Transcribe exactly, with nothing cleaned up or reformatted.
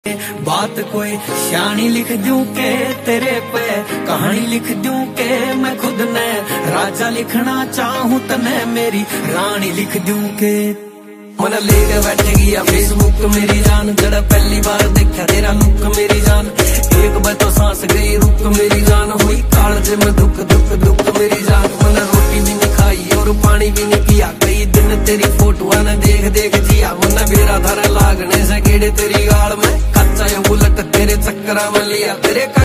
बात कोई शानी लिख दूं के तेरे पे कहानी लिख दूं के मैं खुद ने राजा लिखना चाहूं तने मेरी रानी लिख दूं के मन लेके बैठ गया फेसबुक मेरी जान जरा पहली बार देखा तेरा लुक मेरी जान एक बार तो सांस गई रुक मेरी जान हुई काल से मैं दुख दुख दुख मेरी जान मन रोटी भी नहीं खाई और पानी भी नहीं पिया कई दिन तेरी फोटो ने देख देख जिया मन मेरा धर लागने से गेड़े तेरी गाल में कच्चा ये बुलेट तेरे चक्कर में लिया तेरे